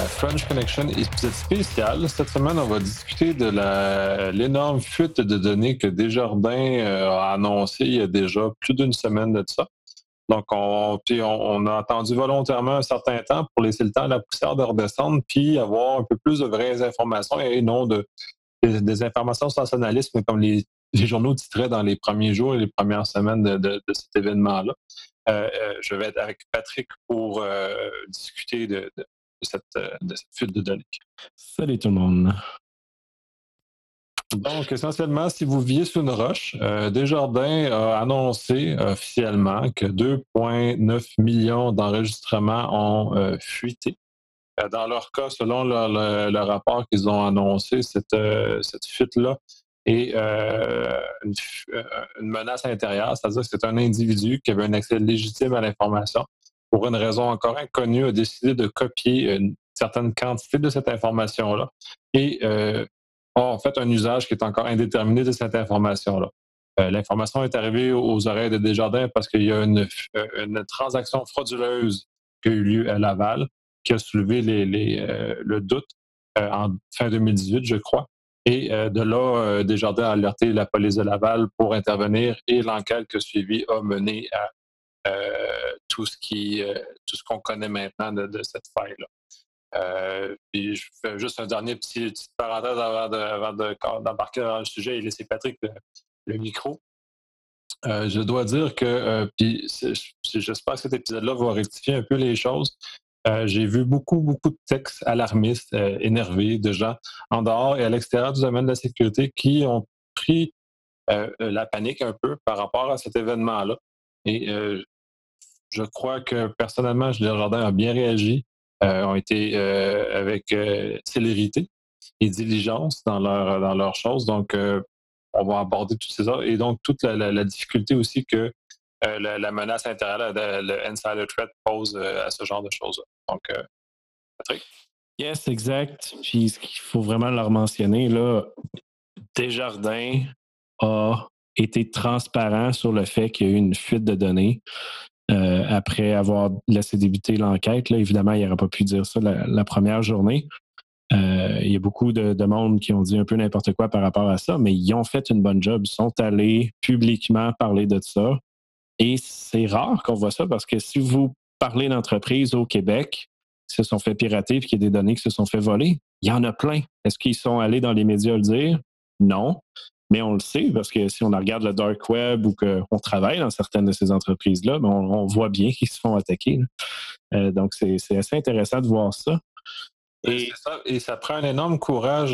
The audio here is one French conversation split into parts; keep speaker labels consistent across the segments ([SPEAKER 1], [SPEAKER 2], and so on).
[SPEAKER 1] French Connection, épisode spécial. Cette semaine, on va discuter de l'énorme fuite de données que Desjardins a annoncé il y a déjà plus d'une semaine de ça. Donc, on a attendu volontairement un certain temps pour laisser le temps à la poussière de redescendre, puis avoir un peu plus de vraies informations et non des informations sensationnalistes, comme les journaux titraient dans les premiers jours et les premières semaines de cet événement-là. Je vais être avec Patrick pour discuter de cette fuite de données.
[SPEAKER 2] Salut tout le monde.
[SPEAKER 1] Donc, essentiellement, si vous viviez sous une roche, Desjardins a annoncé officiellement que 2,9 millions d'enregistrements ont fuité. Dans leur cas, selon le rapport qu'ils ont annoncé, cette fuite-là est une menace intérieure, c'est-à-dire que c'est un individu qui avait un accès légitime à l'information. Pour une raison encore inconnue, a décidé de copier une certaine quantité de cette information-là et a en fait un usage qui est encore indéterminé de cette information-là. L'information est arrivée aux oreilles de Desjardins parce qu'il y a une transaction frauduleuse qui a eu lieu à Laval, qui a soulevé le doute en fin 2018, je crois. Et de là, Desjardins a alerté la police de Laval pour intervenir et l'enquête qui a suivi a mené à tout ce qu'on connaît maintenant de cette faille-là. Puis je fais juste un dernier petite parenthèse avant d'embarquer dans le sujet et laisser Patrick le micro. Je dois dire que, puis j'espère que cet épisode-là va rectifier un peu les choses. J'ai vu beaucoup de textes alarmistes, énervés de gens en dehors et à l'extérieur du domaine de la sécurité qui ont pris la panique un peu par rapport à cet événement-là. Et je crois que personnellement, Desjardins a bien réagi, ont été avec célérité et diligence dans leurs choses. Donc, on va aborder toutes ces autres. Et donc, toute la difficulté aussi que la menace intérieure, le insider threat pose à ce genre de choses-là. Donc, Patrick?
[SPEAKER 2] Yes, exact. Puis ce qu'il faut vraiment leur mentionner, là, Desjardins a été transparent sur le fait qu'il y a eu une fuite de données après avoir laissé débuter l'enquête. Là, évidemment, il n'aurait pas pu dire ça la première journée. Il y a beaucoup de monde qui ont dit un peu n'importe quoi par rapport à ça, mais ils ont fait une bonne job. Ils sont allés publiquement parler de ça. Et c'est rare qu'on voit ça parce que si vous parlez d'entreprises au Québec qui se sont fait pirater et qu'il y a des données qui se sont fait voler, il y en a plein. Est-ce qu'ils sont allés dans les médias le dire? Non. Mais on le sait parce que si on regarde le dark web ou qu'on travaille dans certaines de ces entreprises-là, on voit bien qu'ils se font attaquer. Donc, c'est assez intéressant de voir ça.
[SPEAKER 1] Et c'est ça, et ça prend un énorme courage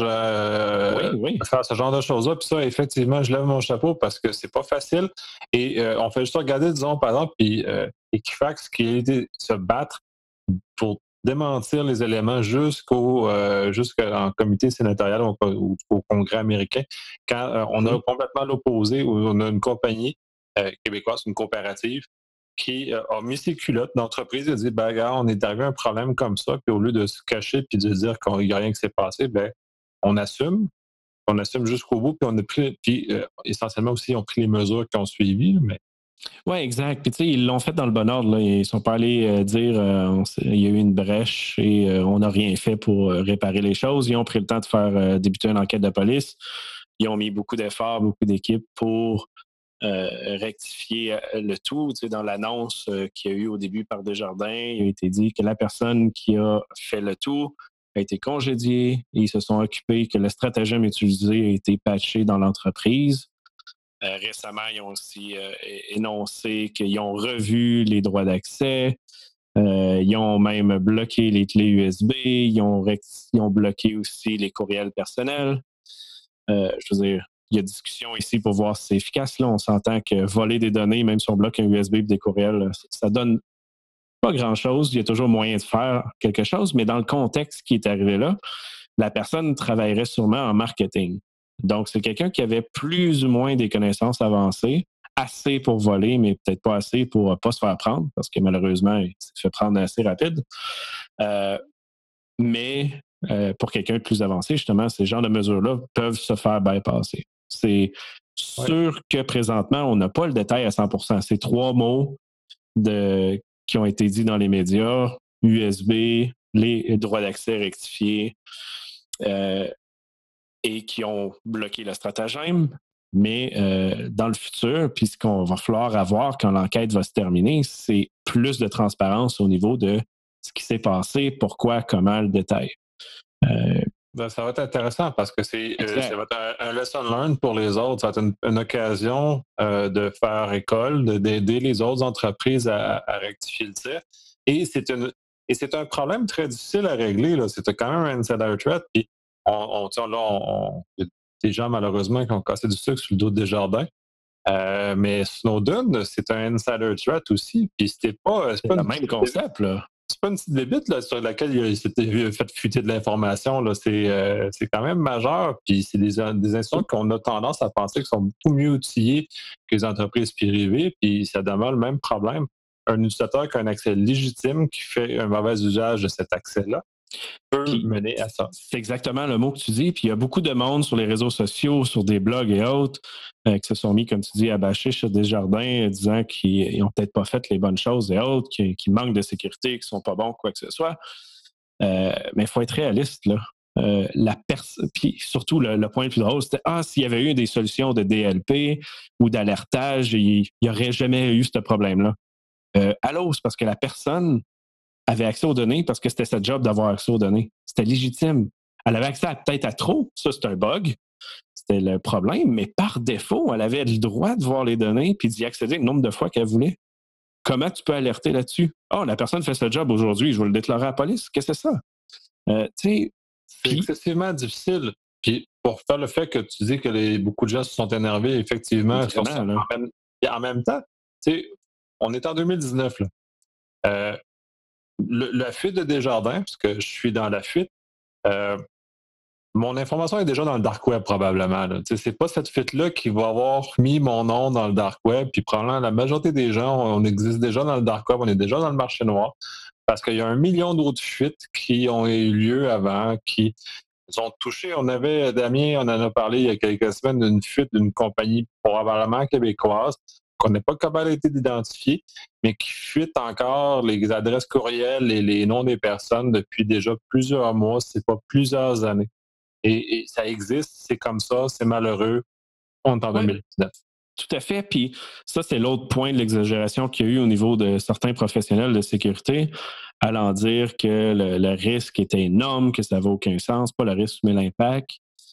[SPEAKER 2] Oui.
[SPEAKER 1] de faire ce genre de choses-là. Puis ça, effectivement, je lève mon chapeau parce que c'est pas facile. Et on fait juste regarder, disons, par exemple, puis Equifax qui a été se battre pour démentir les éléments jusqu'en comité sénatorial ou au Congrès américain, quand on a complètement l'opposé, où on a une compagnie québécoise, une coopérative, qui a mis ses culottes d'entreprise et dit ben, regarde, on est arrivé à un problème comme ça, puis au lieu de se cacher puis de dire qu'il n'y a rien qui s'est passé, ben, on assume jusqu'au bout, puis on a pris, puis essentiellement aussi, ils ont pris les mesures qui ont suivi, mais
[SPEAKER 2] Oui, exact. Puis tu sais, ils l'ont fait dans le bon ordre. Là. Ils sont pas allés dire il y a eu une brèche et on n'a rien fait pour réparer les choses. Ils ont pris le temps de faire débuter une enquête de police. Ils ont mis beaucoup d'efforts, beaucoup d'équipes pour rectifier le tout. Tu sais, dans l'annonce qu'il y a eu au début par Desjardins, il a été dit que la personne qui a fait le tout a été congédiée et ils se sont occupés que le stratagème utilisé a été patché dans l'entreprise. Récemment, ils ont aussi énoncé qu'ils ont revu les droits d'accès. Ils ont même bloqué les clés USB. Ils ont bloqué aussi les courriels personnels. Je veux dire, il y a discussion ici pour voir si c'est efficace. Là, on s'entend que voler des données, même si on bloque un USB et des courriels, ça donne pas grand-chose. Il y a toujours moyen de faire quelque chose, mais dans le contexte qui est arrivé là, la personne travaillerait sûrement en marketing. Donc, c'est quelqu'un qui avait plus ou moins des connaissances avancées, assez pour voler, mais peut-être pas assez pour ne pas se faire prendre, parce que malheureusement, il s'est fait prendre assez rapide. Mais pour quelqu'un de plus avancé, justement, ces genres de mesures-là peuvent se faire bypasser. C'est sûr que présentement, on n'a pas le détail à 100%. C'est 3 mots qui ont été dits dans les médias, USB, les droits d'accès rectifiés et qui ont bloqué le stratagème. Mais dans le futur, puis ce qu'on va falloir avoir quand l'enquête va se terminer, c'est plus de transparence au niveau de ce qui s'est passé, pourquoi, comment, le détail.
[SPEAKER 1] Ça va être intéressant parce que ça
[SPEAKER 2] Exact.
[SPEAKER 1] va être un lesson learned pour les autres. Ça va être une occasion de faire école, d'aider les autres entreprises à rectifier le tir. Et c'est un problème très difficile à régler. Là. C'est quand même un insider threat. Puis il y a des gens malheureusement qui ont cassé du sucre sur le dos des jardins. Mais Snowden, c'est un insider threat aussi. Puis c'est pas
[SPEAKER 2] C'est le
[SPEAKER 1] une
[SPEAKER 2] même
[SPEAKER 1] petite
[SPEAKER 2] concept, là.
[SPEAKER 1] c'est pas une petite bébite là, sur laquelle il s'était fait fuiter de l'information. Là. C'est quand même majeur. Puis c'est des institutions qu'on a tendance à penser qu'ils sont beaucoup mieux outillés que les entreprises privées. Puis ça demeure le même problème. Un utilisateur qui a un accès légitime, qui fait un mauvais usage de cet accès-là, peut
[SPEAKER 2] Puis,
[SPEAKER 1] mener à ça.
[SPEAKER 2] c'est exactement le mot que tu dis. Puis il y a beaucoup de monde sur les réseaux sociaux, sur des blogs et autres, qui se sont mis, comme tu dis, à bâcher sur Desjardins, disant qu'ils n'ont peut-être pas fait les bonnes choses et autres, qu'ils manquent de sécurité, qu'ils ne sont pas bons, quoi que ce soit. Mais il faut être réaliste, là. Puis surtout, le point le plus drôle, c'était s'il y avait eu des solutions de DLP ou d'alertage, il n'y aurait jamais eu ce problème-là. Allô, c'est parce que la personne avait accès aux données parce que c'était sa job d'avoir accès aux données. C'était légitime. Elle avait accès peut-être à trop, ça c'est un bug, c'était le problème, mais par défaut, elle avait le droit de voir les données puis d'y accéder le nombre de fois qu'elle voulait. Comment tu peux alerter là-dessus? La personne fait ce job aujourd'hui, je vais le déclarer à la police. Qu'est-ce que c'est ça? Tu sais,
[SPEAKER 1] C'est
[SPEAKER 2] puis
[SPEAKER 1] excessivement difficile. Puis pour faire le fait que tu dis que beaucoup de gens se sont énervés, effectivement, sur ça.
[SPEAKER 2] vraiment, là.
[SPEAKER 1] En même temps, tu sais, on est en 2019. Là. Euh, la fuite de Desjardins, puisque je suis dans la fuite, euh, mon information est déjà dans le dark web probablement. Là. C'est pas cette fuite-là qui va avoir mis mon nom dans le dark web, puis probablement la majorité des gens, on existe déjà dans le dark web, on est déjà dans le marché noir, parce qu'il y a 1 million d'autres fuites qui ont eu lieu avant, qui ont touché. On avait, Damien, on en a parlé il y a quelques semaines d'une fuite d'une compagnie probablement québécoise qu'on n'a pas capable d'identifier, mais qui fuite encore les adresses courriels et les noms des personnes depuis déjà plusieurs mois, c'est pas plusieurs années. Et ça existe, c'est comme ça, c'est malheureux. On est en
[SPEAKER 2] Ouais,
[SPEAKER 1] 2019.
[SPEAKER 2] tout à fait. Puis ça, c'est l'autre point de l'exagération qu'il y a eu au niveau de certains professionnels de sécurité, allant dire que le risque était énorme, que ça n'avait aucun sens, pas le risque, mais l'impact.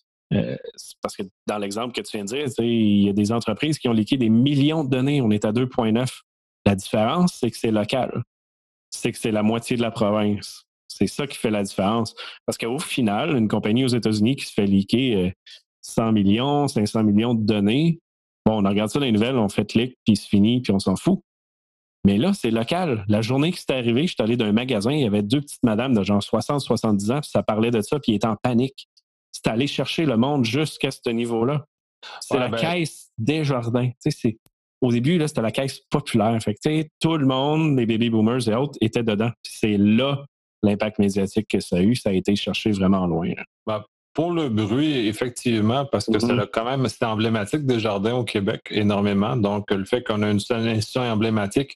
[SPEAKER 2] Parce que dans l'exemple que tu viens de dire, il y a des entreprises qui ont liqué des millions de données. On est à 2,9. La différence, c'est que c'est local. C'est que c'est la moitié de la province. C'est ça qui fait la différence. Parce qu'au final, une compagnie aux États-Unis qui se fait liquer 100 millions, 500 millions de données, bon, on regarde ça dans les nouvelles, on fait clic, puis c'est fini, puis on s'en fout. Mais là, c'est local. La journée que c'est arrivé, je suis allé dans un magasin, il y avait 2 petites madames de genre 60-70 ans, puis ça parlait de ça, puis ils étaient en panique. C'est allé chercher le monde jusqu'à ce niveau-là. C'est
[SPEAKER 1] Ouais,
[SPEAKER 2] la
[SPEAKER 1] ben,
[SPEAKER 2] caisse Desjardins. Au début, là, c'était la caisse populaire. Fait que, tout le monde, les baby boomers et autres, étaient dedans. Puis c'est là l'impact médiatique que ça a eu. Ça a été cherché vraiment loin.
[SPEAKER 1] ben, pour le bruit, effectivement, parce que
[SPEAKER 2] Mm-hmm.
[SPEAKER 1] c'était emblématique des jardins au Québec énormément. Donc, le fait qu'on a une seule institution emblématique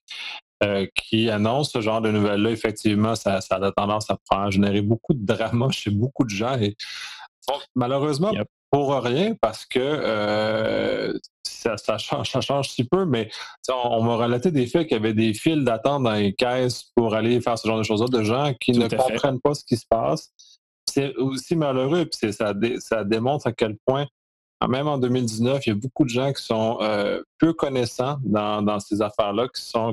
[SPEAKER 1] qui annonce ce genre de nouvelles-là, effectivement, ça a tendance à générer beaucoup de drama chez beaucoup de gens. Et bon, malheureusement,
[SPEAKER 2] Yep.
[SPEAKER 1] pour rien, parce que ça change si peu, mais on m'a relaté des faits qu'il y avait des files d'attente dans les caisses pour aller faire ce genre de choses-là, de gens qui
[SPEAKER 2] Tout
[SPEAKER 1] ne
[SPEAKER 2] à fait.
[SPEAKER 1] comprennent pas ce qui se passe. C'est aussi malheureux, puis ça démontre à quel point, même en 2019, il y a beaucoup de gens qui sont peu connaissants dans ces affaires-là, qui sont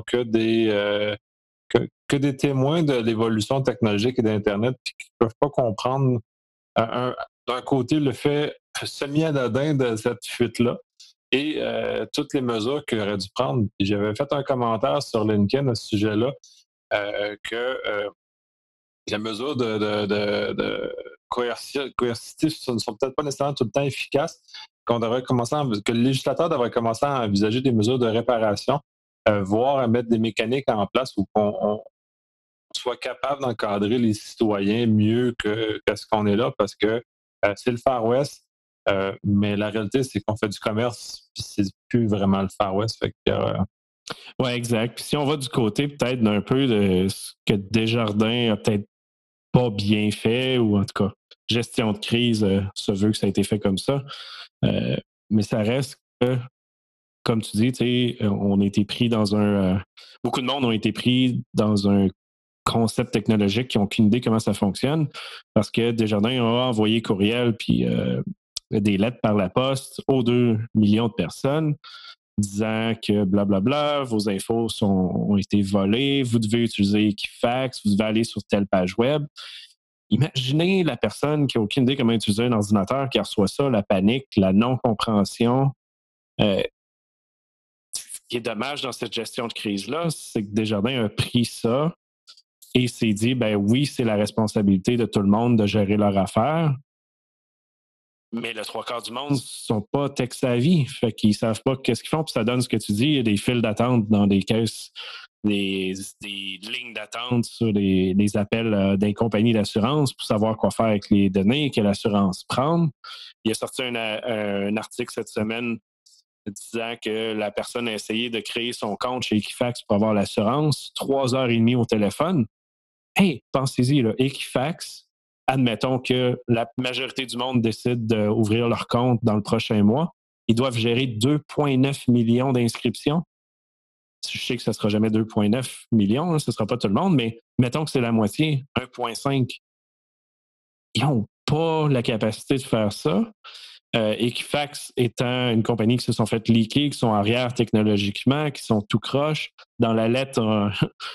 [SPEAKER 1] que des témoins de l'évolution technologique et d'Internet, puis qui ne peuvent pas comprendre d'un côté le fait semi-anodin de cette fuite-là et toutes les mesures qu'il aurait dû prendre. Puis j'avais fait un commentaire sur LinkedIn à ce sujet-là que les mesures de coercitives ne sont peut-être pas nécessairement tout le temps efficaces, que le législateur devrait commencer à envisager des mesures de réparation, voire à mettre des mécaniques en place où on soit capable d'encadrer les citoyens mieux que ce qu'on est là, parce que c'est le Far West, mais la réalité, c'est qu'on fait du commerce, puis c'est plus vraiment le Far West. Fait que,
[SPEAKER 2] Ouais, exact. Puis si on va du côté peut-être d'un peu de ce que Desjardins a peut-être pas bien fait, ou en tout cas, gestion de crise se veut que ça a été fait comme ça. Mais ça reste que, comme tu dis, tu sais, on a été pris dans un. Beaucoup de monde ont été pris dans un concept technologique qui n'ont aucune idée comment ça fonctionne, parce que Desjardins a envoyé courriel puis des lettres par la poste aux 2 millions de personnes disant que blablabla, vos infos ont été volées, vous devez utiliser Equifax, vous devez aller sur telle page web. Imaginez la personne qui n'a aucune idée comment utiliser un ordinateur, qui reçoit ça, la panique, la non-compréhension. Ce qui est dommage dans cette gestion de crise-là, c'est que Desjardins a pris ça et s'est dit, ben oui, c'est la responsabilité de tout le monde de gérer leur affaire, mais le trois quarts du monde ne sont pas tech-savvy, fait qu'ils ne savent pas qu'est-ce qu'ils font, puis ça donne ce que tu dis, il y a des files d'attente dans des caisses, des lignes d'attente sur des appels des compagnies d'assurance pour savoir quoi faire avec les données, quelle assurance prendre. Il a sorti un article cette semaine disant que la personne a essayé de créer son compte chez Equifax pour avoir l'assurance, 3 heures et demie au téléphone. Hey, pensez-y, là, Equifax, admettons que la majorité du monde décide d'ouvrir leur compte dans le prochain mois, ils doivent gérer 2,9 millions d'inscriptions. Je sais que ce ne sera jamais 2,9 millions, hein, ce ne sera pas tout le monde, mais mettons que c'est la moitié, 1,5. Ils n'ont pas la capacité de faire ça. Equifax étant une compagnie qui se sont fait leaker, qui sont arrière technologiquement, qui sont tout croche. Dans la lettre,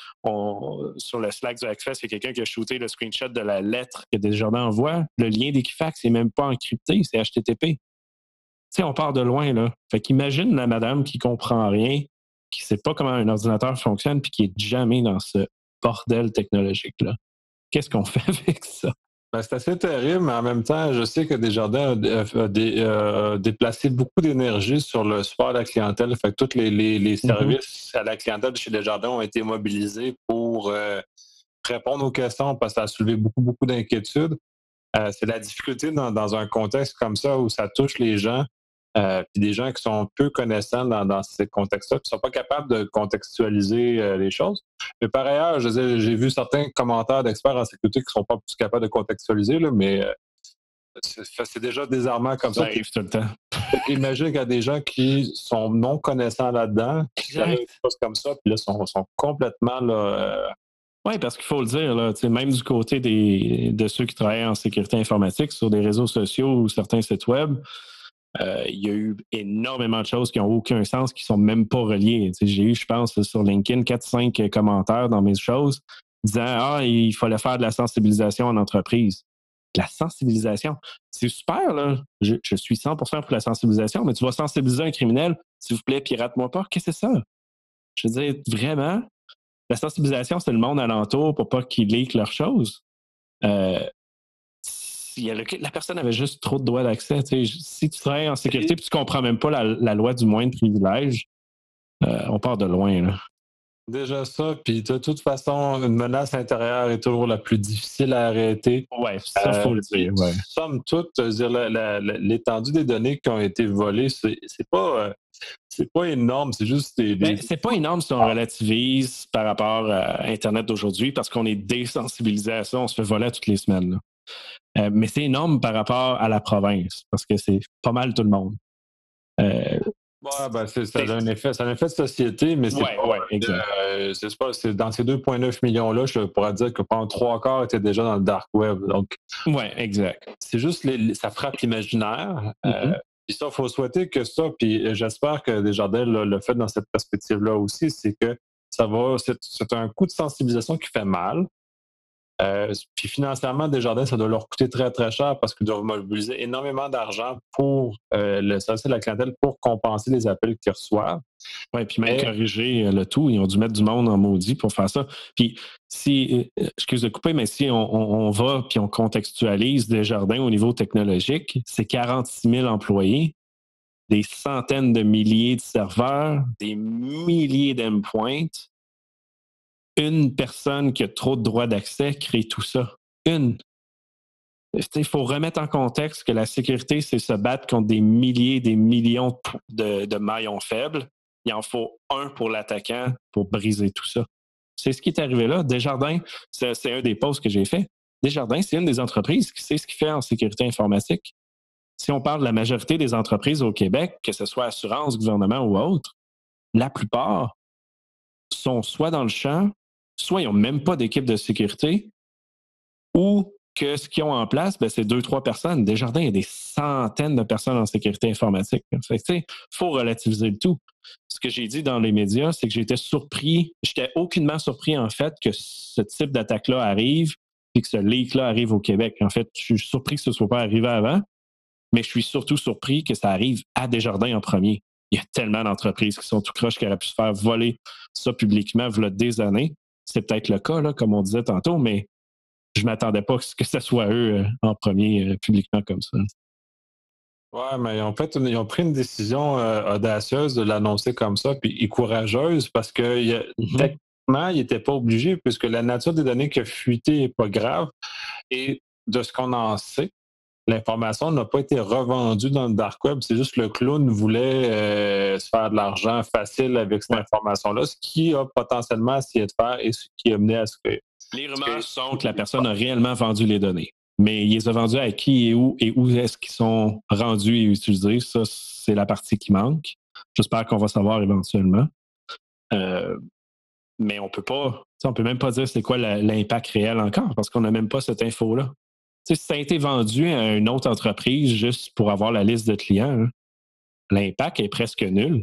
[SPEAKER 2] sur le Slack du Hackfest, il y a quelqu'un qui a shooté le screenshot de la lettre que Desjardins envoie. Le lien d'Equifax n'est même pas encrypté, c'est HTTP. Tu sais, on part de loin, là. Fait qu'imagine la madame qui comprend rien, qui sait pas comment un ordinateur fonctionne, puis qui est jamais dans ce bordel technologique-là. Qu'est-ce qu'on fait avec ça?
[SPEAKER 1] Ben, c'est assez terrible, mais en même temps, je sais que Desjardins a déplacé beaucoup d'énergie sur le support à la clientèle. Fait que tous les services à la clientèle de chez Desjardins ont été mobilisés pour répondre aux questions parce que ça a soulevé beaucoup, beaucoup d'inquiétudes. C'est la difficulté dans un contexte comme ça où ça touche les gens, puis des gens qui sont peu connaissants dans ces contextes-là, qui ne sont pas capables de contextualiser les choses. Mais par ailleurs, je veux dire, j'ai vu certains commentaires d'experts en sécurité qui ne sont pas plus capables de contextualiser, là, mais c'est déjà désarmant comme
[SPEAKER 2] Ça
[SPEAKER 1] ça.
[SPEAKER 2] arrive tout le temps.
[SPEAKER 1] Imagine qu'il y a des gens qui sont non connaissants là-dedans, qui arrivent des choses comme ça, puis là, sont complètement là.
[SPEAKER 2] Oui, parce qu'il faut le dire, là, même du côté de ceux qui travaillent en sécurité informatique sur des réseaux sociaux ou certains sites web, il y a eu énormément de choses qui n'ont aucun sens, qui ne sont même pas reliées. J'ai eu, je pense, sur LinkedIn, 4-5 commentaires dans mes choses disant « Ah, il fallait faire de la sensibilisation en entreprise. » La sensibilisation, c'est super, là. Je suis 100% pour la sensibilisation, mais tu vas sensibiliser un criminel, s'il vous plaît, pirate-moi pas. Qu'est-ce que c'est ça? Je veux dire, vraiment, la sensibilisation, c'est le monde alentour pour pas qu'ils leak leurs choses. La personne avait juste trop de droits d'accès. Si tu travailles en sécurité et tu ne comprends même pas la loi du moindre privilège, on part de loin. Là.
[SPEAKER 1] Déjà ça, puis de toute façon, une menace intérieure est toujours la plus difficile à arrêter.
[SPEAKER 2] Oui, ça, faut le dire. Ouais.
[SPEAKER 1] Somme toute, l'étendue des données qui ont été volées, c'est pas énorme, c'est juste
[SPEAKER 2] c'est pas énorme si on relativise par rapport à Internet d'aujourd'hui, parce qu'on est désensibilisé à ça, on se fait voler toutes les semaines. Mais c'est énorme par rapport à la province, parce que c'est pas mal tout le monde.
[SPEAKER 1] Ça a un effet de société, mais c'est dans ces 2,9 millions-là, je pourrais dire que pendant 3 quarts étaient déjà dans le dark web. Donc,
[SPEAKER 2] exact.
[SPEAKER 1] C'est juste ça frappe l'imaginaire. Puis ça, il faut souhaiter que ça, puis j'espère que Desjardins le fait dans cette perspective-là aussi, c'est que c'est un coup de sensibilisation qui fait mal. Puis financièrement, Desjardins, ça doit leur coûter très, très cher parce qu'ils doivent mobiliser énormément d'argent pour le service de la clientèle pour compenser les appels qu'ils reçoivent.
[SPEAKER 2] Oui, puis même corriger le tout, ils ont dû mettre du monde en maudit pour faire ça. Puis excuse de couper, mais si on va puis on contextualise Desjardins au niveau technologique, c'est 46 000 employés, des centaines de milliers de serveurs, des milliers d'endpoints. Une personne qui a trop de droits d'accès crée tout ça. Une. Il faut remettre en contexte que la sécurité, c'est se battre contre des milliers, des millions de maillons faibles. Il en faut un pour l'attaquant pour briser tout ça. C'est ce qui est arrivé là. Desjardins, c'est un des posts que j'ai fait. Desjardins, c'est une des entreprises qui sait ce qu'il fait en sécurité informatique. Si on parle de la majorité des entreprises au Québec, que ce soit assurance, gouvernement ou autre, la plupart sont soit dans le champ, soit ils n'ont même pas d'équipe de sécurité, ou que ce qu'ils ont en place, ben, c'est 2-3 personnes. Desjardins, il y a des centaines de personnes en sécurité informatique. Fait que, il faut relativiser le tout. Ce que j'ai dit dans les médias, c'est que j'étais aucunement surpris, en fait, que ce type d'attaque-là arrive et que ce leak-là arrive au Québec. En fait, je suis surpris que ce ne soit pas arrivé avant, mais je suis surtout surpris que ça arrive à Desjardins en premier. Il y a tellement d'entreprises qui sont tout croches qui auraient pu se faire voler ça publiquement il y a des années. C'est peut-être le cas, là, comme on disait tantôt, mais je ne m'attendais pas que ce soit eux en premier publiquement comme ça.
[SPEAKER 1] Ouais, mais ils ont pris une décision audacieuse de l'annoncer comme ça, et courageuse, parce que techniquement, ils n'étaient pas obligés, puisque la nature des données qui a fuité n'est pas grave. Et de ce qu'on en sait, l'information n'a pas été revendue dans le dark web. C'est juste que le clown voulait se faire de l'argent facile avec cette information-là, ce qui a potentiellement essayé de faire et ce qui a mené à ce que...
[SPEAKER 2] Les rumeurs sont que la personne a réellement vendu les données. Mais il les a vendus à qui et où est-ce qu'ils sont rendus et utilisés. Ça, c'est la partie qui manque. J'espère qu'on va savoir éventuellement. Mais on peut même pas dire c'est quoi l'impact réel encore parce qu'on n'a même pas cette info-là. Si ça a été vendu à une autre entreprise juste pour avoir la liste de clients, hein, l'impact est presque nul.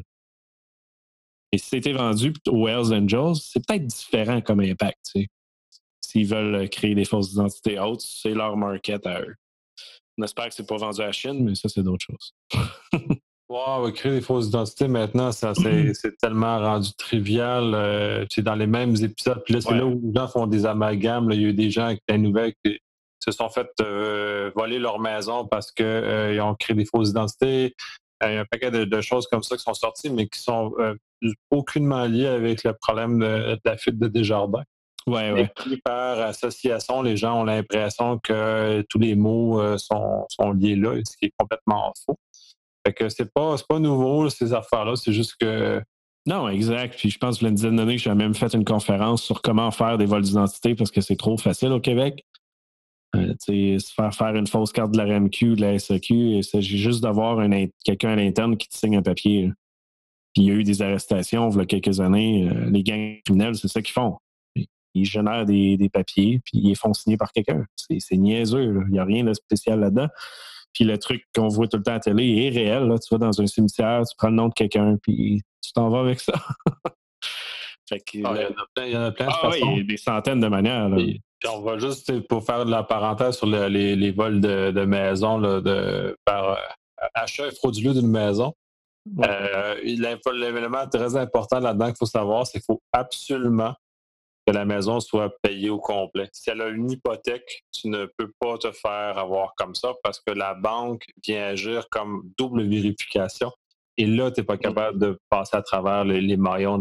[SPEAKER 2] Et si c'était vendu aux Hells Angels, c'est peut-être différent comme impact. T'sais. S'ils veulent créer des fausses identités hautes, c'est leur market à eux. On espère que c'est pas vendu à la Chine, mais ça, c'est d'autres choses.
[SPEAKER 1] Wow, créer des fausses identités maintenant, c'est tellement rendu trivial. C'est dans les mêmes épisodes. Puis là, c'est là où les gens font des amalgames. Là. Il y a eu des gens avec la nouvelle qui se sont fait voler leur maison parce qu'ils ont créé des fausses identités. Il y a un paquet de choses comme ça qui sont sorties, mais qui sont aucunement liées avec le problème de la fuite de Desjardins.
[SPEAKER 2] Ouais.
[SPEAKER 1] Par association, les gens ont l'impression que tous les mots sont liés là, ce qui est complètement faux. Fait que c'est pas nouveau, ces affaires-là, c'est juste que...
[SPEAKER 2] Non, exact. Puis je pense que une dizaine d'années, j'ai même fait une conférence sur comment faire des vols d'identité parce que c'est trop facile au Québec. Se faire une fausse carte de la RMQ, de la SAQ, il s'agit juste d'avoir quelqu'un à l'interne qui te signe un papier. Là. Puis il y a eu des arrestations il y a quelques années. Les gangs criminels, c'est ça qu'ils font. Ils génèrent des papiers, puis ils les font signer par quelqu'un. C'est niaiseux. Là. Il n'y a rien de spécial là-dedans. Puis le truc qu'on voit tout le temps à la télé est réel. Là. Tu vas dans un cimetière, tu prends le nom de quelqu'un, puis tu t'en vas avec ça.
[SPEAKER 1] Fait que, il y en a plein de
[SPEAKER 2] façons. Il y a des centaines de manières. Là.
[SPEAKER 1] Puis on va juste, pour faire de la parenthèse sur les vols de maison, là, par achat frauduleux d'une maison. Ouais. L'élément très important là-dedans qu'il faut savoir, c'est qu'il faut absolument que la maison soit payée au complet. Si elle a une hypothèque, tu ne peux pas te faire avoir comme ça parce que la banque vient agir comme double vérification. Et là, tu n'es pas capable de passer à travers les maillons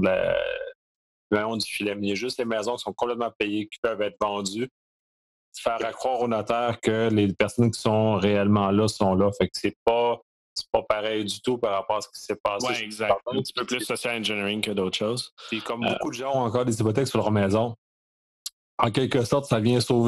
[SPEAKER 1] du filet. Il y a juste les maisons qui sont complètement payées, qui peuvent être vendues. Faire croire au notaire que les personnes qui sont réellement là sont là. Fait que c'est pas pareil du tout par rapport à ce qui s'est passé.
[SPEAKER 2] Oui, exact. Un petit peu plus social engineering que d'autres choses.
[SPEAKER 1] Et comme beaucoup de gens ont encore des hypothèques sur leur maison, en quelque sorte, ça vient sauver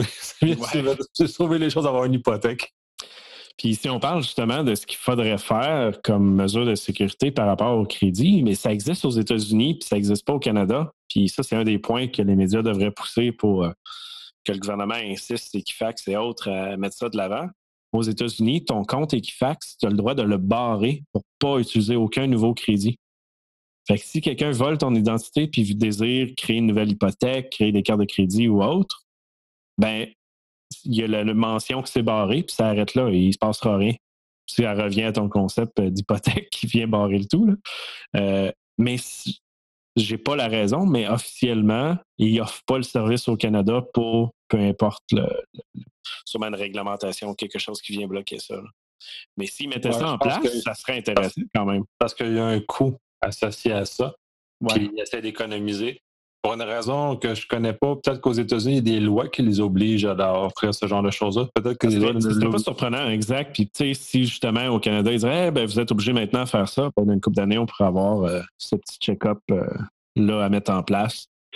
[SPEAKER 1] les choses d'avoir une hypothèque.
[SPEAKER 2] Puis si on parle justement de ce qu'il faudrait faire comme mesure de sécurité par rapport au crédit, mais ça existe aux États-Unis, puis ça n'existe pas au Canada. Puis ça, c'est un des points que les médias devraient pousser pour que le gouvernement insiste, Equifax et autres, à mettre ça de l'avant. Aux États-Unis, ton compte Equifax, tu as le droit de le barrer pour ne pas utiliser aucun nouveau crédit. Fait que si quelqu'un vole ton identité puis désire créer une nouvelle hypothèque, créer des cartes de crédit ou autre, ben il y a la mention que c'est barré puis ça arrête là et il ne se passera rien. Si elle revient à ton concept d'hypothèque qui vient barrer le tout. Là. Mais j'ai pas la raison, mais officiellement, ils n'offrent pas le service au Canada pour peu importe sûrement une réglementation ou quelque chose qui vient bloquer ça. Là. Mais s'ils mettaient ça en place, ça serait intéressant quand même.
[SPEAKER 1] Parce qu'il y a un coût associé à ça, puis ils essaient d'économiser. Pour une raison que je ne connais pas, peut-être qu'aux États-Unis, il y a des lois qui les obligent à offrir ce genre de choses-là. Peut-être que
[SPEAKER 2] c'est pas surprenant, exact. Puis, tu sais, si justement au Canada, ils diraient, vous êtes obligés maintenant de faire ça, pendant une couple d'années, on pourrait avoir ce petit check-up là à mettre en place.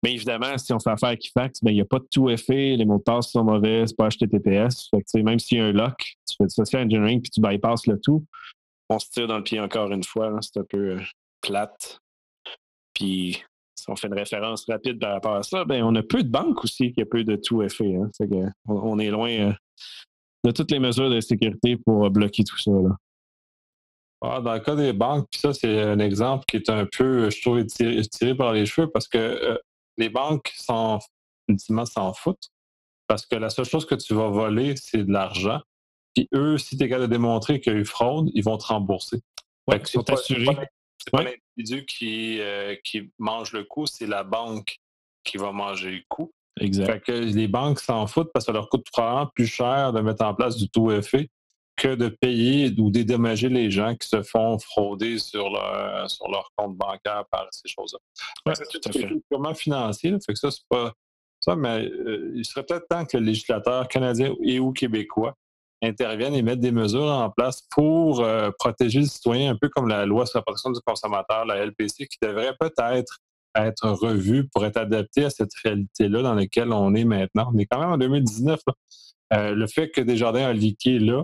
[SPEAKER 2] Mais évidemment, si on fait affaire à Equifax, ben, il n'y a pas de tout effet, les mots de passe sont mauvais, c'est pas HTTPS. Fait que, même s'il y a un lock, tu fais du social engineering puis tu bypasses le tout, on se tire dans le pied encore une fois. Là, c'est un peu plate. Puis, si on fait une référence rapide par rapport à ça, ben, on a peu de banques aussi qui a peu de tout effet. Hein. Fait que on est loin de toutes les mesures de sécurité pour bloquer tout ça. Là.
[SPEAKER 1] Dans le cas des banques, puis ça, c'est un exemple qui est un peu, je trouve, tiré par les cheveux parce que les banques ultimement, s'en foutent parce que la seule chose que tu vas voler, c'est de l'argent. Puis eux, si tu es capable de démontrer qu'il y a eu fraude, ils vont te rembourser.
[SPEAKER 2] Ouais,
[SPEAKER 1] Fait que
[SPEAKER 2] ils sont assurés.
[SPEAKER 1] c'est pas l'individu qui mange le coup, c'est la banque qui va manger le coup.
[SPEAKER 2] Exact.
[SPEAKER 1] Fait que les banques s'en foutent parce que ça leur coûte probablement plus cher de mettre en place du tout effet que de payer ou dédommager les gens qui se font frauder sur leur compte bancaire par ces choses-là.
[SPEAKER 2] Ouais,
[SPEAKER 1] C'est
[SPEAKER 2] tout à fait.
[SPEAKER 1] purement financier. Là. Fait que ça, c'est pas ça, mais il serait peut-être temps que le législateur canadien et ou québécois interviennent et mettent des mesures en place pour protéger le citoyen, un peu comme la loi sur la protection du consommateur, la LPC, qui devrait peut-être être revue pour être adaptée à cette réalité-là dans laquelle on est maintenant. On est quand même en 2019. Le fait que Desjardins a leaké là,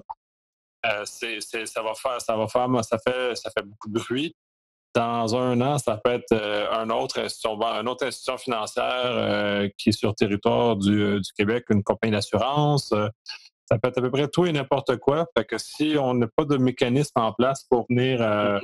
[SPEAKER 1] ça fait beaucoup de bruit. Dans un an, ça peut être une autre institution financière qui est sur le territoire du Québec, une compagnie d'assurance. Ça peut être à peu près tout et n'importe quoi. Fait que si on n'a pas de mécanisme en place pour venir,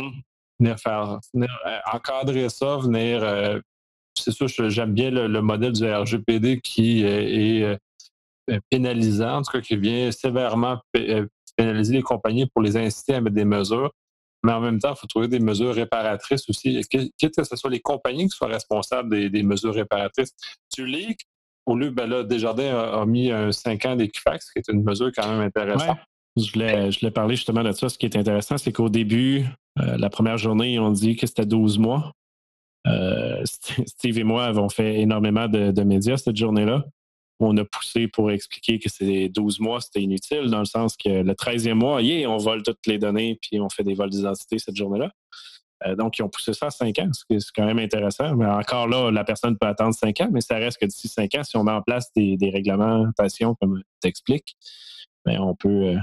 [SPEAKER 1] encadrer ça, c'est sûr, j'aime bien le modèle du RGPD qui est pénalisant, en tout cas qui vient sévèrement pénaliser les compagnies pour les inciter à mettre des mesures. Mais en même temps, il faut trouver des mesures réparatrices aussi. Quitte que ce soit les compagnies qui soient responsables des mesures réparatrices. Tu leaks, au lieu, là, Desjardins a mis 5 ans d'Equifax, qui est une mesure quand même intéressante.
[SPEAKER 2] Ouais. Je voulais parler justement de ça. Ce qui est intéressant, c'est qu'au début, la première journée, on dit que c'était 12 mois. Steve et moi avons fait énormément de médias cette journée-là. On a poussé pour expliquer que ces 12 mois, c'était inutile, dans le sens que le 13e mois, on vole toutes les données puis on fait des vols d'identité cette journée-là. Donc, ils ont poussé ça à 5 ans, ce qui est quand même intéressant. Mais encore là, la personne peut attendre 5 ans, mais ça reste que d'ici 5 ans, si on met en place des réglementations, comme tu expliques, ben, on peut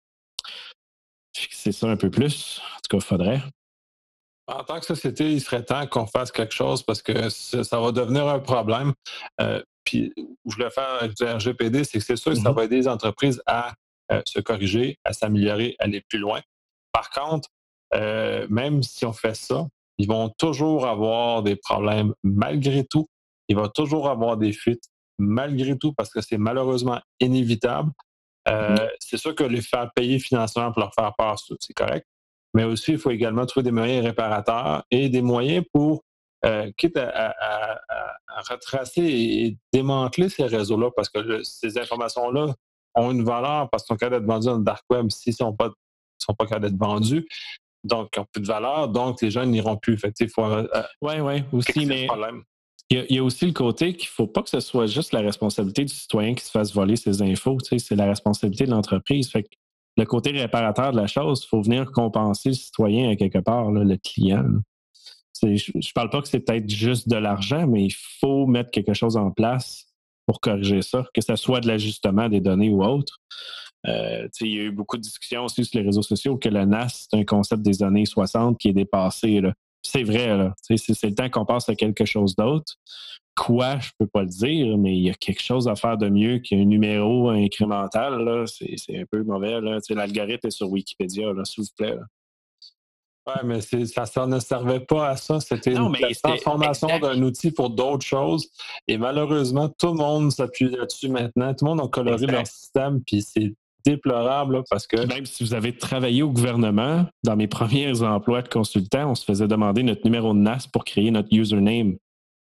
[SPEAKER 2] fixer ça un peu plus. En tout cas, il faudrait.
[SPEAKER 1] En tant que société, il serait temps qu'on fasse quelque chose parce que ça va devenir un problème. Puis, où je voulais faire avec le RGPD, c'est que c'est sûr que ça va aider les entreprises à se corriger, à s'améliorer, à aller plus loin. Par contre, même si on fait ça, ils vont toujours avoir des problèmes malgré tout. Il va toujours avoir des fuites malgré tout parce que c'est malheureusement inévitable. C'est sûr que les faire payer financièrement pour leur faire peur, c'est correct. Mais aussi, il faut également trouver des moyens réparateurs et des moyens pour, quitte à retracer et démanteler ces réseaux-là, parce que ces informations-là ont une valeur parce qu'ils sont capables d'être vendus dans le dark web s'ils ne sont pas capables d'être vendus. Donc, ils n'ont plus de valeur, donc les gens n'iront plus. Fait que, il faut
[SPEAKER 2] aussi, mais
[SPEAKER 1] problème.
[SPEAKER 2] Il y a aussi le côté qu'il ne faut pas que ce soit juste la responsabilité du citoyen qui se fasse voler ses infos. C'est la responsabilité de l'entreprise. Fait que le côté réparateur de la chose, il faut venir compenser le citoyen à quelque part, là, le client. Je ne parle pas que c'est peut-être juste de l'argent, mais il faut mettre quelque chose en place pour corriger ça, que ce soit de l'ajustement des données ou autre. Il y a eu beaucoup de discussions aussi sur les réseaux sociaux que le NAS, c'est un concept des années 60 qui est dépassé. Là. C'est vrai, là. C'est le temps qu'on passe à quelque chose d'autre. Quoi, je peux pas le dire, mais il y a quelque chose à faire de mieux qu'un numéro incrémental. Là. C'est un peu mauvais. Là. L'algorithme est sur Wikipédia, là, s'il vous plaît. Là.
[SPEAKER 1] Oui, mais ça ne servait pas à ça. C'était la transformation d'un outil pour d'autres choses. Et malheureusement, tout le monde s'appuie là-dessus maintenant. Tout le monde a coloré leur système, puis c'est déplorable là, parce que.
[SPEAKER 2] Même si vous avez travaillé au gouvernement, dans mes premiers emplois de consultant, on se faisait demander notre numéro de NAS pour créer notre username.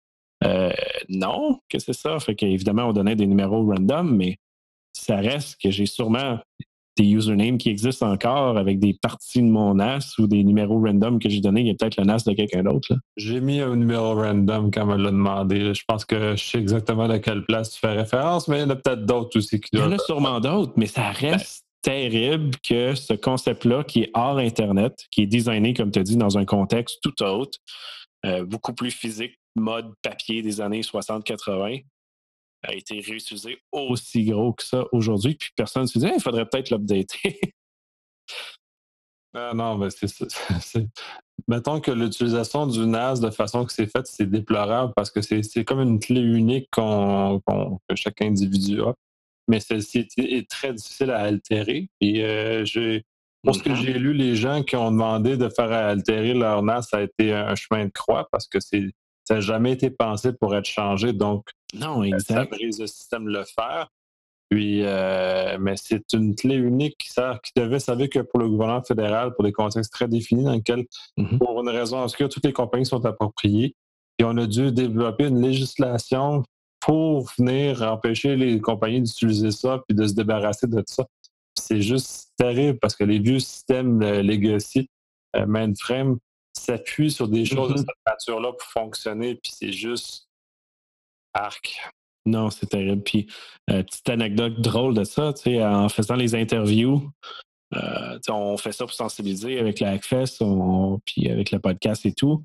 [SPEAKER 2] Non, que c'est ça. Fait qu'évidemment, on donnait des numéros random, mais ça reste que j'ai sûrement des usernames qui existent encore avec des parties de mon NAS ou des numéros random que j'ai donnés. Il y a peut-être le NAS de quelqu'un d'autre. Là.
[SPEAKER 1] J'ai mis un numéro random quand on me l'a demandé. Je pense que je sais exactement à quelle place tu fais référence, mais il y en a peut-être d'autres aussi qui
[SPEAKER 2] doivent. Il y en a sûrement d'autres, mais ça reste terrible que ce concept-là, qui est hors Internet, qui est designé, comme tu as dit, dans un contexte tout autre, beaucoup plus physique mode papier des années 60-80 a été réutilisé aussi gros que ça aujourd'hui, puis personne ne se dit il faudrait peut-être l'updater.
[SPEAKER 1] Ah non, mais c'est ça. Mettons que l'utilisation du NAS de façon que c'est fait, c'est déplorable parce que c'est comme une clé unique que chaque individu a. Mais celle-ci est très difficile à altérer. Et pour ce que
[SPEAKER 2] Mhm.
[SPEAKER 1] j'ai lu, les gens qui ont demandé de faire altérer leur NAS, ça a été un chemin de croix parce que ça n'a jamais été pensé pour être changé. Donc,
[SPEAKER 2] Non,
[SPEAKER 1] ça
[SPEAKER 2] exact.
[SPEAKER 1] brise le système de le faire. Puis, mais c'est une clé unique qui devait servir que pour le gouvernement fédéral, pour des contextes très définis dans lesquels,
[SPEAKER 2] Mhm.
[SPEAKER 1] pour une raison obscure, toutes les compagnies sont appropriées. Et on a dû développer une législation pour venir empêcher les compagnies d'utiliser ça puis de se débarrasser de ça. C'est juste terrible parce que les vieux systèmes legacy, mainframe, s'appuient sur des choses de
[SPEAKER 2] Mhm.
[SPEAKER 1] cette nature-là pour fonctionner, puis c'est juste arc.
[SPEAKER 2] Non, c'est terrible. Puis, petite anecdote drôle de ça, tu sais, en faisant les interviews, on fait ça pour sensibiliser avec la Hackfest, puis avec le podcast et tout.